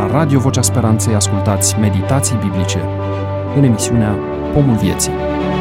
La Radio Vocea Speranței ascultați meditații biblice în emisiunea Pomul Vieții.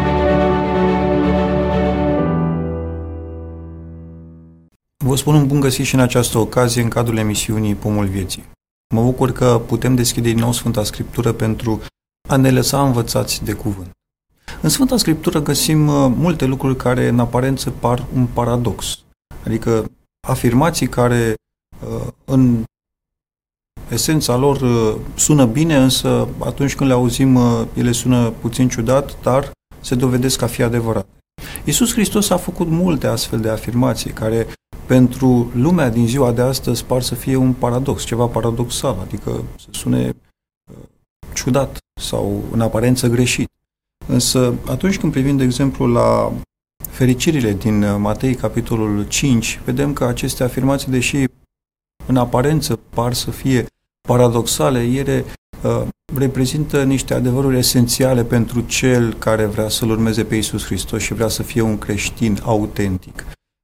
Vă spun un bun găsit și în această ocazie în cadrul emisiunii Pomul Vieții. Mă bucur că putem deschide din nou Sfânta Scriptură pentru a ne lăsa învățați de cuvânt. În Sfânta Scriptură găsim multe lucruri care în aparență par un paradox, adică afirmații care în esența lor sună bine, însă atunci când le auzim ele sună puțin ciudat, dar se dovedesc a fi adevărate. Iisus Hristos a făcut multe astfel de afirmații care pentru lumea din ziua de astăzi par să fie un paradox, ceva paradoxal, adică să sune ciudat sau în aparență greșit. Însă atunci când privim, de exemplu, la fericirile din Matei, capitolul 5, vedem că aceste afirmații, deși în aparență par să fie paradoxale, ele reprezintă niște adevăruri esențiale pentru cel care vrea să-L urmeze pe Iisus Hristos și vrea să fie un creștin autentic.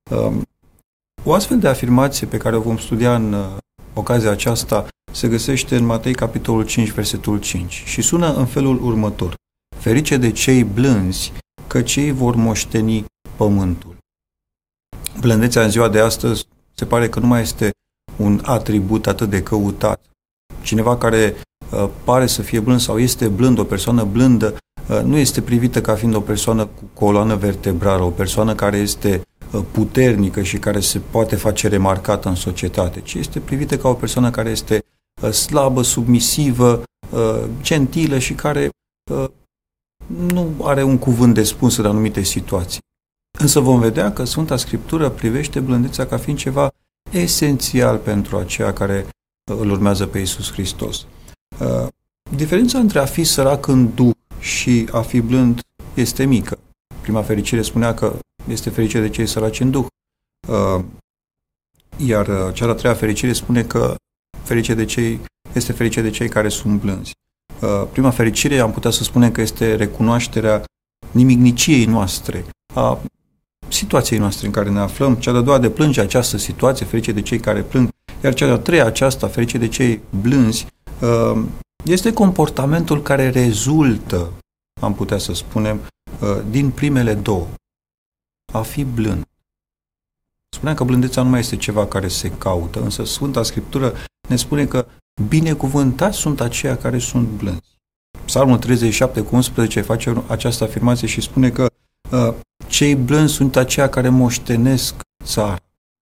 O astfel de afirmație pe care o vom studia în ocazia aceasta se găsește în Matei, capitolul 5, versetul 5 și sună în felul următor: Ferice de cei blânzi, că cei vor moșteni pământul. Blândețea în ziua de astăzi se pare că nu mai este un atribut atât de căutat. Cineva care pare să fie blând sau este blând, o persoană blândă, nu este privită ca fiind o persoană cu coloană vertebrală, o persoană care este puternică și care se poate face remarcată în societate, ci este privită ca o persoană care este slabă, submisivă, gentilă și care nu are un cuvânt de spus în anumite situații. Însă vom vedea că Sfânta Scriptură privește blândețea ca fiind ceva esențial pentru aceia care îl urmează pe Iisus Hristos. Diferența între a fi sărac în duh și a fi blând este mică. Prima fericire spunea că este ferice de cei săraci în duh, iar cea de-a treia fericire spune că este ferice de cei care sunt blânzi. Prima fericire am putea să spunem că este recunoașterea nimicniciei noastre, a situației noastre în care ne aflăm. Cea de-a doua, deplânge această situație, ferice de cei care plâng, iar cea de-a treia, aceasta, ferice de cei blânzi, este comportamentul care rezultă, am putea să spunem, din primele două. A fi blând. Spuneam că blândețea nu mai este ceva care se caută, însă Sfânta Scriptură ne spune că binecuvântați sunt aceia care sunt blânzi. Psalmul 37:11 face această afirmație și spune că cei blânzi sunt aceia care moștenesc țara.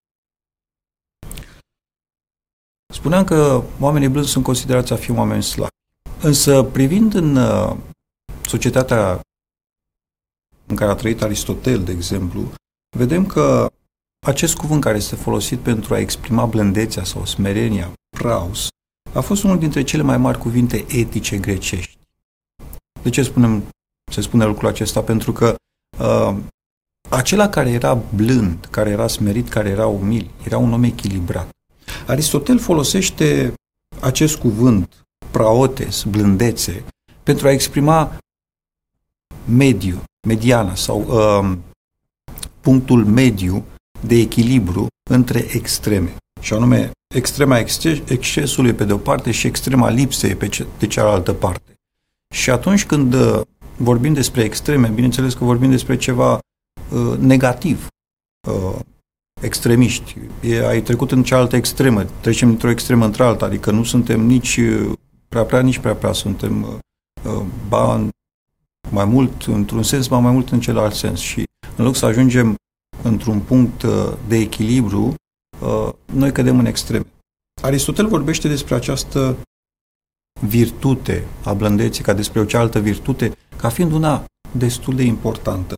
Spuneam că oamenii blânzi sunt considerați a fi oameni slabi. Însă, privind în societatea în care a trăit Aristotel, de exemplu, vedem că acest cuvânt care este folosit pentru a exprima blândețea sau smerenia, praus, a fost unul dintre cele mai mari cuvinte etice grecești. De ce se spune lucrul acesta? Pentru că acela care era blând, care era smerit, care era umil, era un om echilibrat. Aristotel folosește acest cuvânt, praotes, blândețe, pentru a exprima mediana sau punctul mediu de echilibru între extreme. Și anume, extrema excesului pe de o parte și extrema lipsei pe de cealaltă parte. Și atunci când vorbim despre extreme, bineînțeles că vorbim despre ceva negativ, extremiști. Ai trecut în cealaltă extremă, trecem dintr-o extremă într-alta, adică nu suntem nici prea, nici prea, suntem mai mult într-un sens, mai mult în celălalt sens. Și în loc să ajungem într-un punct de echilibru, noi cădem în extreme. Aristotel vorbește despre această virtute a blândeții, ca despre o cealaltă virtute, ca fiind una destul de importantă.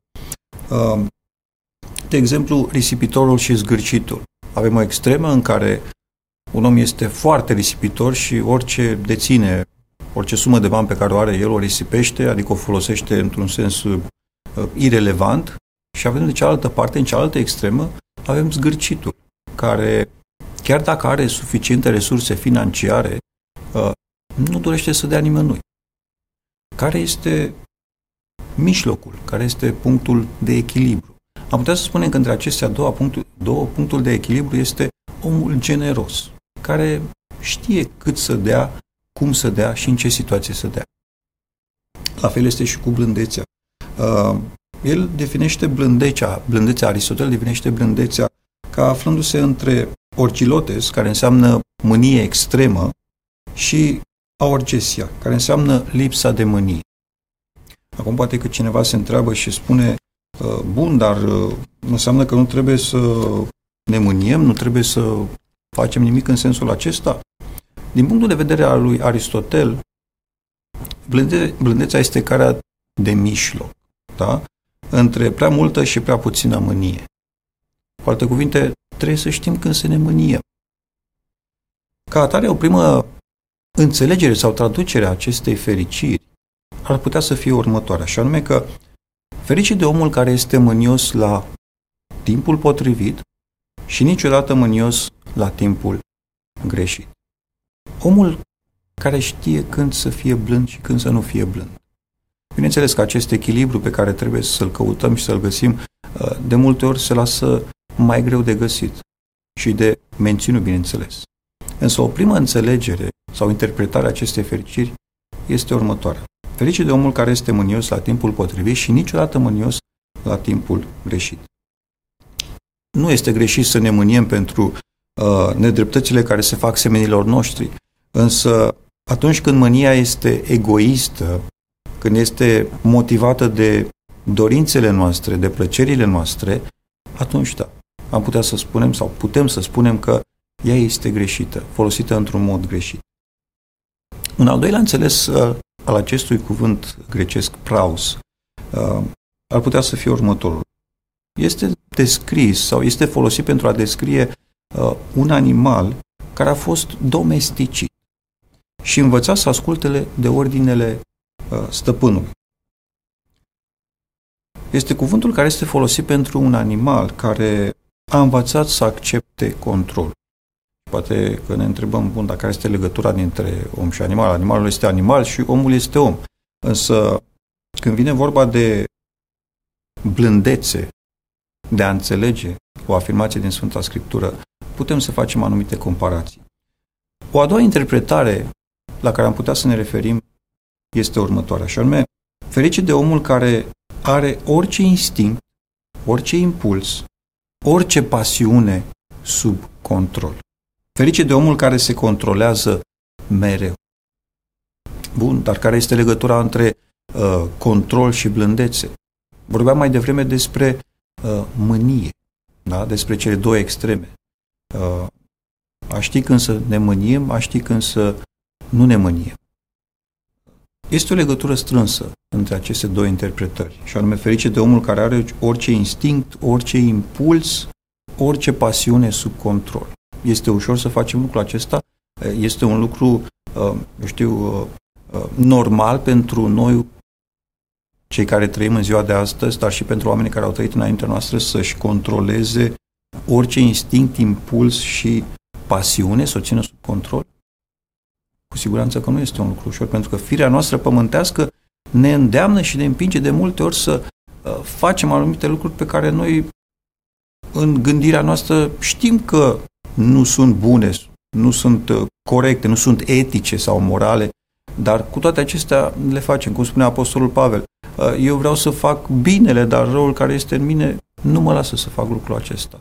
De exemplu, risipitorul și zgârcitul. Avem o extremă în care un om este foarte risipitor și orice sumă de bani pe care o are el o risipește, adică o folosește într-un sens irelevant, și avem de cealaltă parte, în cealaltă extremă, avem zgârcitul, care, chiar dacă are suficiente resurse financiare, nu dorește să dea nimănui. Care este mijlocul, care este punctul de echilibru? Am putea să spunem că între acestea două punctul de echilibru este omul generos, care știe cât să dea cum să dea și în ce situație să dea. La fel este și cu blândețea. El definește blândețea, Aristotel definește blândețea ca aflându-se între orgilotes, care înseamnă mânie extremă, și aorgesia, care înseamnă lipsa de mânie. Acum poate că cineva se întreabă și spune, bun, dar înseamnă că nu trebuie să ne mâniem, nu trebuie să facem nimic în sensul acesta? Din punctul de vedere al lui Aristotel, blândețea este carea de mijloc, da? Între prea multă și prea puțină mânie. Cu alte cuvinte, trebuie să știm când să ne mâniem. Ca atare, o primă înțelegere sau traducere a acestei fericiri ar putea să fie următoarea, și anume că fericit de omul care este mânios la timpul potrivit și niciodată mânios la timpul greșit. Omul care știe când să fie blând și când să nu fie blând. Bineînțeles că acest echilibru pe care trebuie să-l căutăm și să-l găsim, de multe ori se lasă mai greu de găsit și de menținut, bineînțeles. Însă o primă înțelegere sau interpretare a acestei fericiri este următoarea. Fericit de omul care este mânios la timpul potrivit și niciodată mânios la timpul greșit. Nu este greșit să ne mâniem pentru nedreptățile care se fac semenilor noștri, însă atunci când mânia este egoistă, când este motivată de dorințele noastre, de plăcerile noastre, atunci da, am putea să spunem sau putem să spunem că ea este greșită, folosită într-un mod greșit. Un al doilea înțeles al acestui cuvânt grecesc praus ar putea să fie următorul. Este descris sau este folosit pentru a descrie un animal care a fost domesticit și învățat să asculte de ordinele stăpânului. Este cuvântul care este folosit pentru un animal care a învățat să accepte control. Poate că ne întrebăm, bun, dar care este legătura dintre om și animal? Animalul este animal și omul este om. Însă, când vine vorba de blândețe, de a înțelege o afirmație din Sfânta Scriptură, putem să facem anumite comparații. O a doua interpretare la care am putea să ne referim este următoarea, și anume, fericit de omul care are orice instinct, orice impuls, orice pasiune sub control. Fericit de omul care se controlează mereu. Bun, dar care este legătura între control și blândețe? Vorbeam mai devreme despre mânie, da? Despre cele două extreme. A ști când să ne mâniem, a ști când să nu ne mâniem. Este o legătură strânsă între aceste două interpretări, și anume fericit de omul care are orice instinct, orice impuls, orice pasiune sub control. Este ușor să facem lucrul acesta? Este un lucru, normal pentru noi, cei care trăim în ziua de astăzi, dar și pentru oamenii care au trăit înaintea noastră, să-și controleze orice instinct, impuls și pasiune, să o țină sub control? Cu siguranță că nu este un lucru ușor, pentru că firea noastră pământească ne îndeamnă și ne împinge de multe ori să facem anumite lucruri pe care noi, în gândirea noastră, știm că nu sunt bune, nu sunt corecte, nu sunt etice sau morale, dar cu toate acestea le facem. Cum spunea Apostolul Pavel, eu vreau să fac binele, dar răul care este în mine nu mă lasă să fac lucrul acesta.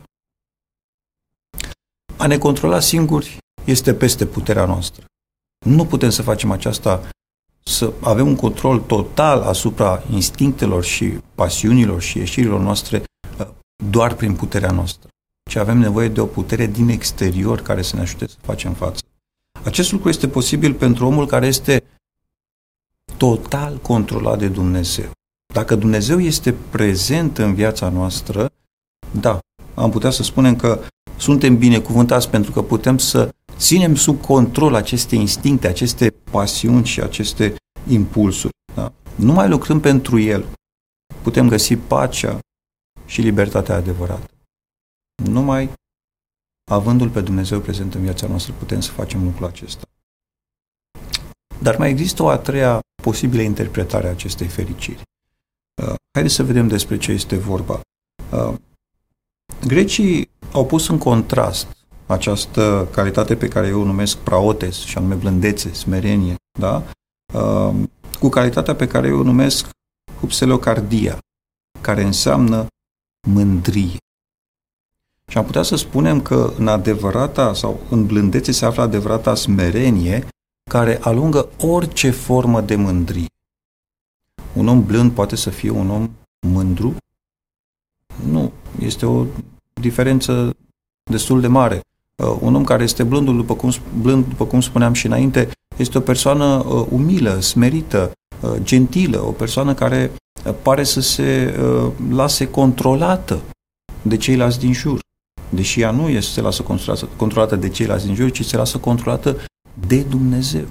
A ne controla singuri este peste puterea noastră. Nu putem să facem aceasta, să avem un control total asupra instinctelor și pasiunilor și ieșirilor noastre doar prin puterea noastră, ci avem nevoie de o putere din exterior care să ne ajute să facem față. Acest lucru este posibil pentru omul care este total controlat de Dumnezeu. Dacă Dumnezeu este prezent în viața noastră, da, am putea să spunem că suntem binecuvântați pentru că putem să ținem sub control aceste instincte, aceste pasiuni și aceste impulsuri. Da? Numai lucrând pentru El putem găsi pacea și libertatea adevărată. Numai avându-L pe Dumnezeu prezent în viața noastră putem să facem lucrul acesta. Dar mai există o a treia posibilă interpretare a acestei fericiri. Haideți să vedem despre ce este vorba. Grecii au pus în contrast această calitate pe care eu o numesc praotes, și anume blândețe, smerenie, da? Cu calitatea pe care eu o numesc hupselocardia, care înseamnă mândrie. Și am putea să spunem că în adevărata sau în blândețe se află adevărata smerenie care alungă orice formă de mândrie. Un om blând poate să fie un om mândru? Nu, este o diferență destul de mare. Un om care este blând, după cum spuneam și înainte, este o persoană umilă, smerită, gentilă, o persoană care pare să se lase controlată de ceilalți din jur. Deși ea nu se lasă controlată de ceilalți din jur, ci se lasă controlată de Dumnezeu.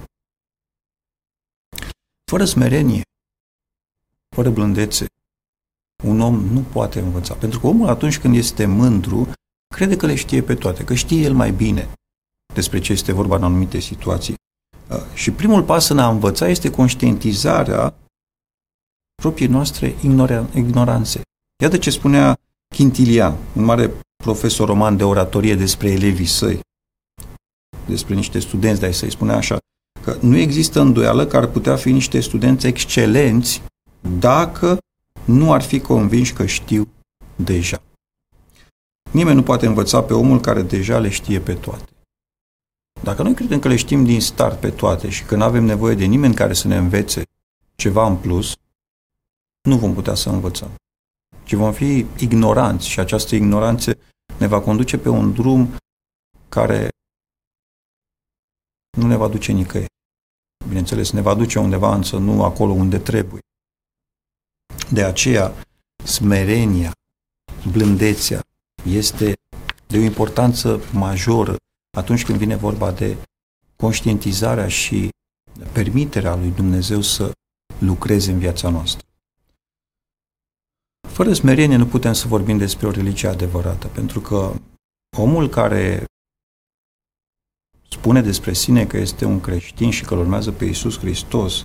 Fără smerenie, fără blândețe, un om nu poate învăța. Pentru că omul, atunci când este mândru, crede că le știe pe toate, că știe el mai bine despre ce este vorba în anumite situații. Și primul pas în a învăța este conștientizarea propriei noastre ignoranțe. Iată ce spunea Quintilian, un mare profesor roman de oratorie despre elevii săi, despre niște studenți de-ai săi, spunea așa, că nu există îndoială că ar putea fi niște studenți excelenți dacă nu ar fi convinși că știu deja. Nimeni nu poate învăța pe omul care deja le știe pe toate. Dacă noi credem că le știm din start pe toate și că nu avem nevoie de nimeni care să ne învețe ceva în plus, nu vom putea să învățăm, ci vom fi ignoranți și această ignoranță ne va conduce pe un drum care nu ne va duce nicăieri. Bineînțeles, ne va duce undeva, însă nu acolo unde trebuie. De aceea, smerenia, blândețea este de o importanță majoră atunci când vine vorba de conștientizarea și permiterea lui Dumnezeu să lucreze în viața noastră. Fără smerenie nu putem să vorbim despre o religie adevărată, pentru că omul care spune despre sine că este un creștin și că îl urmează pe Iisus Hristos,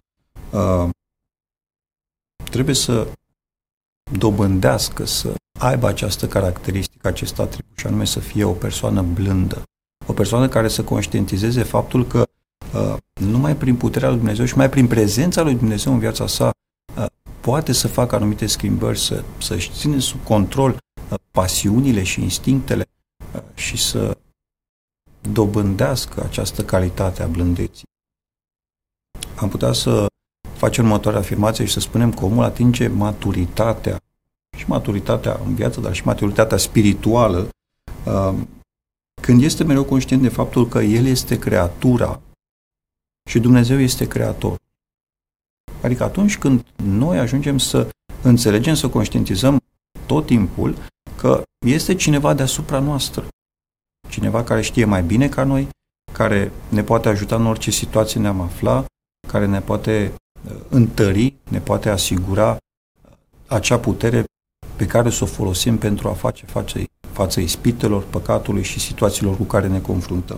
trebuie să dobândească, să aibă această caracteristică, acest atribut, și anume să fie o persoană blândă, o persoană care să conștientizeze faptul că numai prin puterea lui Dumnezeu și numai prin prezența lui Dumnezeu în viața sa poate să facă anumite schimbări, să-și ține sub control pasiunile și instinctele și să dobândească această calitate a blândeții. Am putea să facem următoarea afirmație și să spunem că omul atinge maturitatea, și maturitatea în viață, dar și maturitatea spirituală, când este mereu conștient de faptul că el este creatura și Dumnezeu este creator. Adică atunci când noi ajungem să înțelegem, să conștientizăm tot timpul că este cineva deasupra noastră, cineva care știe mai bine ca noi, care ne poate ajuta în orice situație ne-am afla, care ne poate întări, ne poate asigura acea putere pe care să o folosim pentru a face față ispitelor, păcatului și situațiilor cu care ne confruntăm.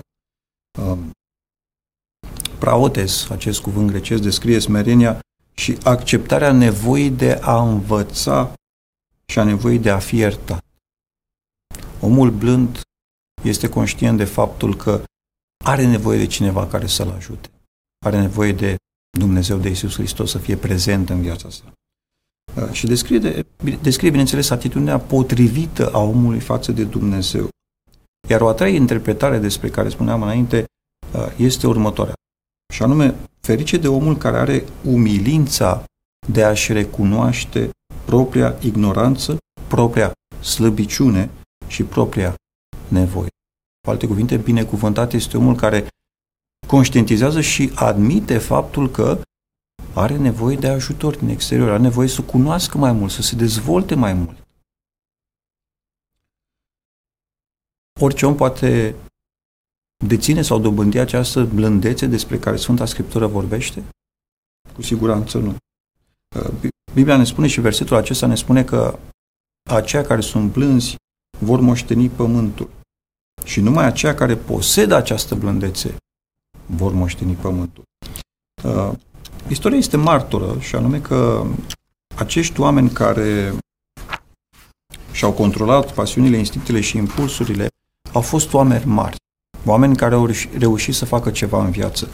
Praotes, acest cuvânt grecesc, descrie smerenia și acceptarea nevoii de a învăța și a nevoii de a fi iertat. Omul blând este conștient de faptul că are nevoie de cineva care să-l ajute. Are nevoie de Dumnezeu, de Iisus Hristos, să fie prezent în viața sa. Și descrie, bineînțeles, atitudinea potrivită a omului față de Dumnezeu. Iar o a treia interpretare despre care spuneam înainte este următoarea. Și anume, ferice de omul care are umilința de a-și recunoaște propria ignoranță, propria slăbiciune și propria nevoie. Cu alte cuvinte, binecuvântat este omul care conștientizează și admite faptul că are nevoie de ajutor din exterior, are nevoie să cunoască mai mult, să se dezvolte mai mult. Orice om poate deține sau dobândi această blândețe despre care Sfânta Scriptură vorbește? Cu siguranță nu. Biblia ne spune și versetul acesta ne spune că aceia care sunt blânzi vor moșteni pământul. Și numai aceia care posedă această blândețe vor moșteni pământul. Istoria este martoră, și anume că acești oameni care și-au controlat pasiunile, instinctele și impulsurile au fost oameni mari, oameni care au reușit să facă ceva în viață.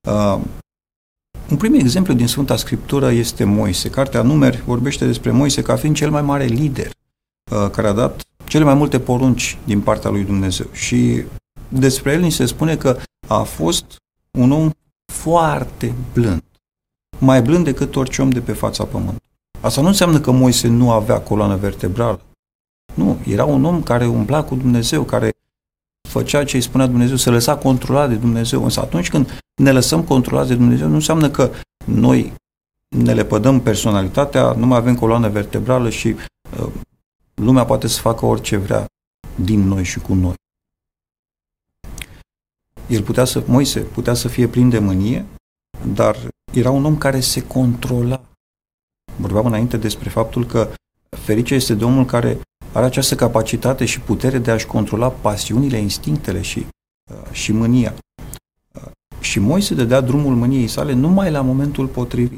Un prim exemplu din Sfânta Scriptură este Moise. Cartea Numeri vorbește despre Moise ca fiind cel mai mare lider, care a dat cele mai multe porunci din partea lui Dumnezeu. Și despre el ni se spune că a fost un om foarte blând, mai blând decât orice om de pe fața pământului. Asta nu înseamnă că Moise nu avea coloană vertebrală. Nu, era un om care umbla cu Dumnezeu, care făcea ce îi spunea Dumnezeu, se lăsa controlat de Dumnezeu. Însă atunci când ne lăsăm controlați de Dumnezeu, nu înseamnă că noi ne lepădăm personalitatea, nu mai avem coloană vertebrală și lumea poate să facă orice vrea din noi și cu noi. Moise putea să fie plin de mânie, dar era un om care se controla. Vorbeam înainte despre faptul că ferice este de omul care are această capacitate și putere de a-și controla pasiunile, instinctele și mânia. Și Moise dădea drumul mâniei sale numai la momentul potrivit.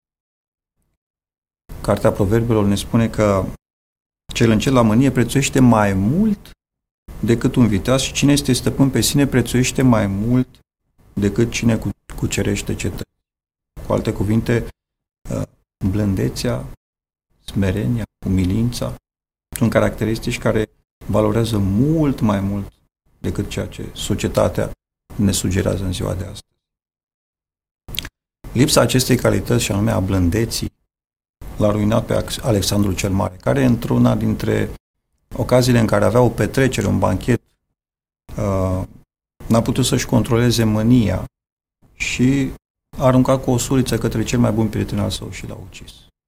Cartea Proverbelor ne spune că cel încet la mânie prețuiește mai mult decât un viteaz și cine este stăpân pe sine prețuiește mai mult decât cine cucerește cetăți. Cu alte cuvinte, blândețea, smerenia, umilința sunt caracteristici care valorează mult mai mult decât ceea ce societatea ne sugerează în ziua de astăzi. Lipsa acestei calități, și anume a blândeții, l-a ruinat pe Alexandru cel Mare, care într-una dintre ocaziile în care avea o petrecere, un banchet, n-a putut să-și controleze mânia și a aruncat cu o suriță către cel mai bun prieten al său și l-a ucis.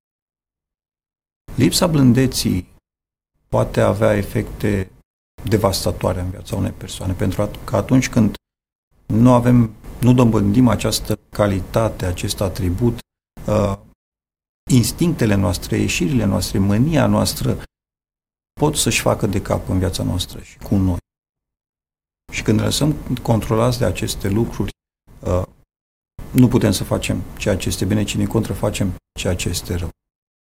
Lipsa blândeții poate avea efecte devastatoare în viața unei persoane, pentru că atunci când nu dobândim această calitate, acest atribut, instinctele noastre, ieșirile noastre, mânia noastră pot să-și facă de cap în viața noastră și cu noi. Și când ne lăsăm controlați de aceste lucruri, nu putem să facem ceea ce este bine, ci din contră facem ceea ce este rău.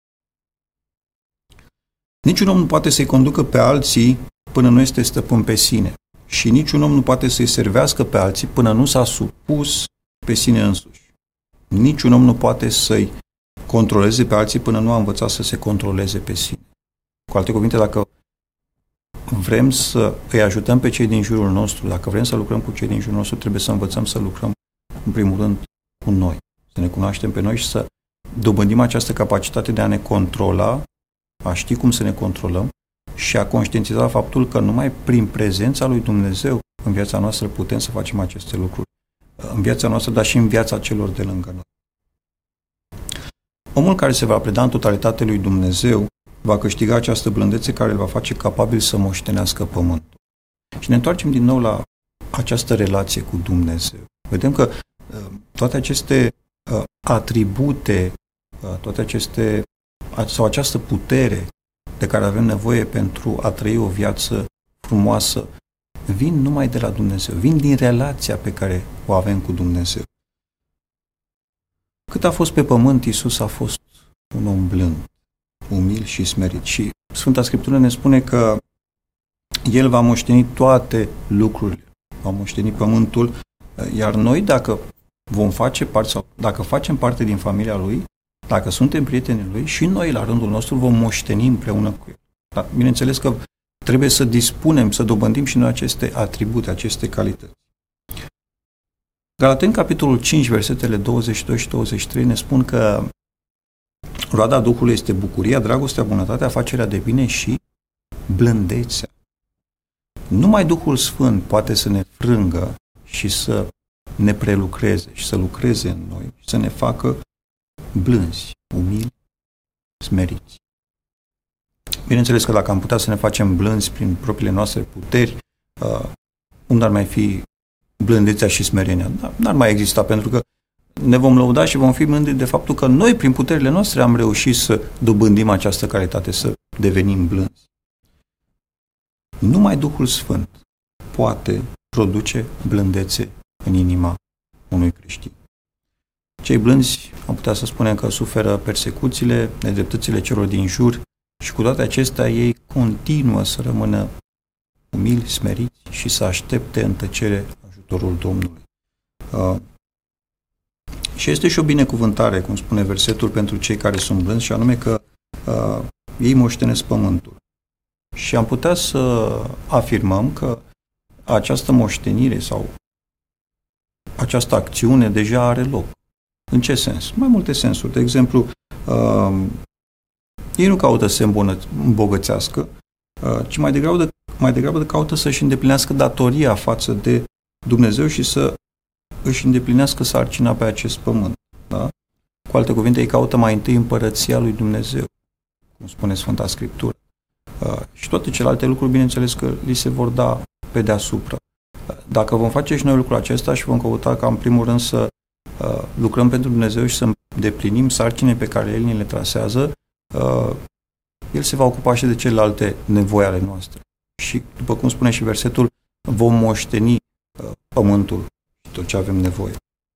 Niciun om nu poate să-i conducă pe alții până nu este stăpân pe sine. Și niciun om nu poate să-i servească pe alții până nu s-a supus pe sine însuși. Niciun om nu poate să-i controleze pe alții până nu a învățat să se controleze pe sine. Cu alte cuvinte, dacă vrem să îi ajutăm pe cei din jurul nostru, dacă vrem să lucrăm cu cei din jurul nostru, trebuie să învățăm să lucrăm, în primul rând, cu noi. Să ne cunoaștem pe noi și să dobândim această capacitate de a ne controla, a ști cum să ne controlăm și a conștientiza faptul că numai prin prezența lui Dumnezeu în viața noastră putem să facem aceste lucruri. În viața noastră, dar și în viața celor de lângă noi. Omul care se va preda în totalitate lui Dumnezeu va câștiga această blândețe care îl va face capabil să moștenească pământul. Și ne întoarcem din nou la această relație cu Dumnezeu. Vedem că toate aceste atribute, sau această putere de care avem nevoie pentru a trăi o viață frumoasă, vin numai de la Dumnezeu, vin din relația pe care o avem cu Dumnezeu. Cât a fost pe pământ, Iisus a fost un om blând, umil și smerit. Și Sfânta Scriptură ne spune că El va moșteni toate lucrurile, va moșteni pământul, iar noi, dacă vom face parte sau dacă facem parte din familia Lui, dacă suntem prietenii Lui, și noi, la rândul nostru, vom moșteni împreună cu El. Dar, bineînțeles că trebuie să dispunem, să dobândim și noi aceste atribute, aceste calități. Galateni, capitolul 5, versetele 22 și 23 ne spun că roada Duhului este bucuria, dragostea, bunătatea, facerea de bine și blândețea. Numai Duhul Sfânt poate să ne frângă și să ne prelucreze și să lucreze în noi și să ne facă blânzi, umili, smeriți. Bineînțeles că dacă am putea să ne facem blânzi prin propriile noastre puteri, unde ar mai fi blândețea și smerenia? N-ar mai exista, pentru că ne vom lăuda și vom fi mândri de faptul că noi, prin puterile noastre, am reușit să dobândim această calitate, să devenim blânzi. Numai Duhul Sfânt poate produce blândețe în inima unui creștin. Cei blânzi, am putea să spunem că suferă persecuțiile, nedreptățile celor din jur și cu toate acestea ei continuă să rămână umili, smeriți și să aștepte în tăcere ajutorul Domnului. Și este și o binecuvântare, cum spune versetul, pentru cei care sunt blânzi, și anume că ei moștenesc pământul. Și am putea să afirmăm că această moștenire sau această acțiune deja are loc. În ce sens? Mai multe sensuri. De exemplu, ei nu caută să se îmbogățească, ci mai degrabă caută să-și îndeplinească datoria față de Dumnezeu și să își îndeplinească sarcina pe acest pământ. Da? Cu alte cuvinte, ei caută mai întâi împărăția lui Dumnezeu, cum spune Sfânta Scriptură. Și toate celelalte lucruri, bineînțeles că li se vor da pe deasupra. Dacă vom face și noi lucrul acesta și vom căuta ca în primul rând să lucrăm pentru Dumnezeu și să îndeplinim sarcinile pe care El ni le trasează, El se va ocupa și de celelalte nevoi ale noastre. Și, după cum spune și versetul, vom moșteni pământul și tot ce avem nevoie.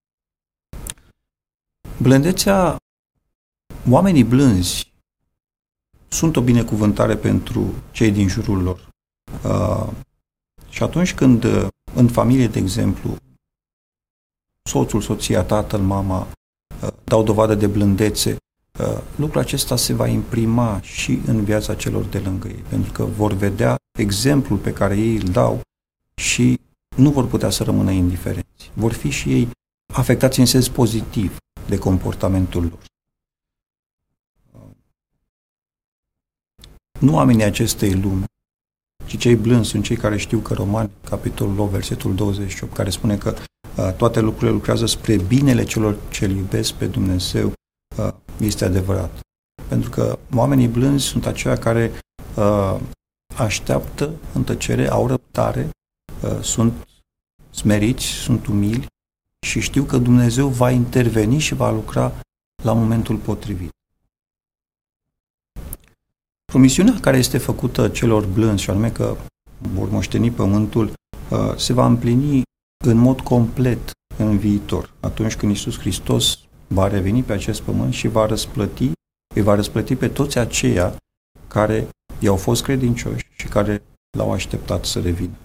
Blândețea, oamenii blânzi sunt o binecuvântare pentru cei din jurul lor. Și atunci când în familie, de exemplu, soțul, soția, tatăl, mama dau dovadă de blândețe, lucrul acesta se va imprima și în viața celor de lângă ei, pentru că vor vedea exemplul pe care ei îl dau și nu vor putea să rămână indiferenți. Vor fi și ei afectați în sens pozitiv de comportamentul lor. Nu oamenii acestei lumi, ci cei blânzi sunt cei care știu că Romani, capitolul 8, versetul 28, care spune că toate lucrurile lucrează spre binele celor ce îl iubesc pe Dumnezeu, este adevărat. Pentru că oamenii blânzi sunt aceia care așteaptă în tăcere, au răbdare, sunt smeriți, sunt umili și știu că Dumnezeu va interveni și va lucra la momentul potrivit. Promisiunea care este făcută celor blânzi, și anume că vor moșteni pământul, se va împlini în mod complet în viitor, atunci când Iisus Hristos va reveni pe acest pământ și îi va răsplăti pe toți aceia care i-au fost credincioși și care l-au așteptat să revină.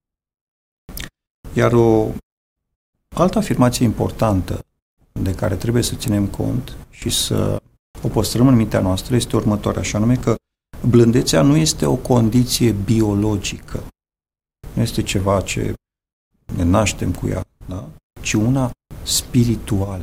Iar o altă afirmație importantă de care trebuie să ținem cont și să o păstrăm în mintea noastră este următoarea, și anume că blândețea nu este o condiție biologică, nu este ceva ce ne naștem cu ea, da? Ci una spirituală.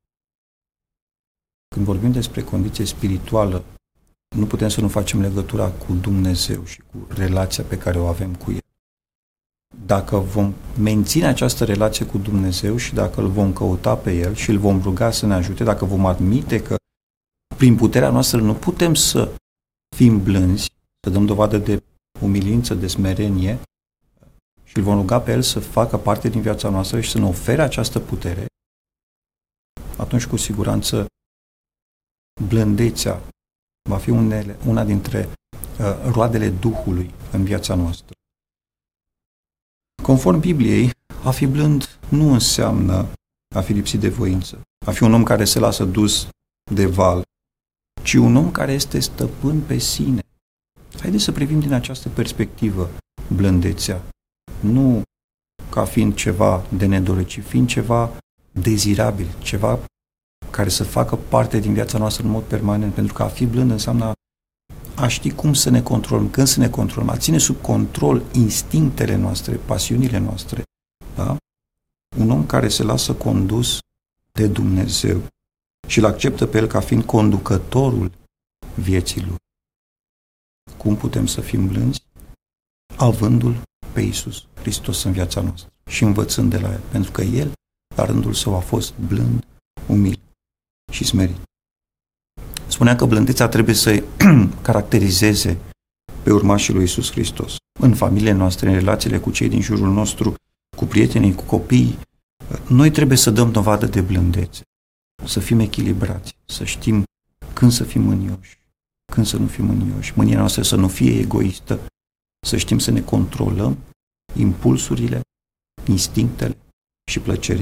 Când vorbim despre condiție spirituală, nu putem să nu facem legătura cu Dumnezeu și cu relația pe care o avem cu El. Dacă vom menține această relație cu Dumnezeu și dacă îl vom căuta pe El și îl vom ruga să ne ajute, dacă vom admite că prin puterea noastră nu putem să fim blânzi, să dăm dovadă de umilință, de smerenie, și îl vom ruga pe El să facă parte din viața noastră și să ne ofere această putere, atunci cu siguranță blândețea va fi una dintre roadele Duhului în viața noastră. Conform Bibliei, a fi blând nu înseamnă a fi lipsit de voință, a fi un om care se lasă dus de val, ci un om care este stăpân pe sine. Haideți să privim din această perspectivă blândețea, nu ca fiind ceva de nedorit, ci fiind ceva dezirabil, ceva care să facă parte din viața noastră în mod permanent, pentru că a fi blând înseamnă a ști cum să ne controlăm, când să ne controlăm, a ține sub control instinctele noastre, pasiunile noastre. Da? Un om care se lasă condus de Dumnezeu și îl acceptă pe El ca fiind conducătorul vieții lui. Cum putem să fim blânzi? Avându-L pe Iisus Hristos în viața noastră și învățând de la El, pentru că El, la rândul Său, a fost blând, umil și smerit. Spunea că blândețea trebuie să caracterizeze pe urmașii lui Iisus Hristos. În familiile noastre, în relațiile cu cei din jurul nostru, cu prietenii, cu copiii, noi trebuie să dăm dovadă de blândețe, să fim echilibrați, să știm când să fim mânioși, când să nu fim mânioși, mânia noastră să nu fie egoistă, să știm să ne controlăm impulsurile, instinctele și plăcerile.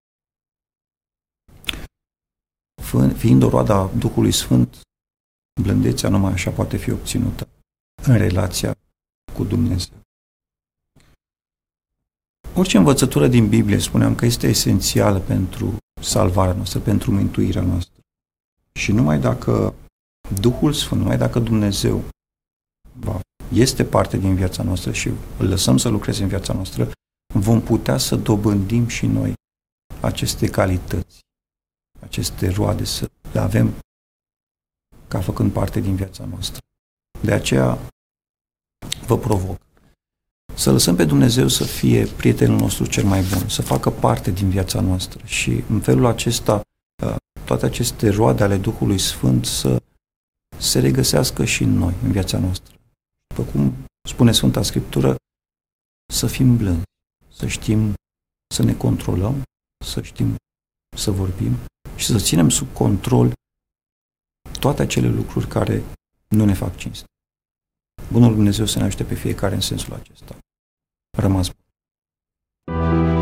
Fiind o roadă a Duhului Sfânt, blândețea numai așa poate fi obținută în relația cu Dumnezeu. Orice învățătură din Biblie, spuneam că este esențială pentru salvarea noastră, pentru mântuirea noastră. Și numai dacă Duhul Sfânt, numai dacă Dumnezeu este parte din viața noastră și îl lăsăm să lucreze în viața noastră, vom putea să dobândim și noi aceste calități, aceste roade, să le avem ca făcând parte din viața noastră. De aceea vă provoc să lăsăm pe Dumnezeu să fie prietenul nostru cel mai bun, să facă parte din viața noastră și în felul acesta toate aceste roade ale Duhului Sfânt să se regăsească și în noi, în viața noastră. După cum spune Sfânta Scriptură, să fim blânzi, să știm să ne controlăm, să știm să vorbim și să ținem sub control toate acele lucruri care nu ne fac cinste. Bunul Dumnezeu să ne ajute pe fiecare în sensul acesta. Rămas bun!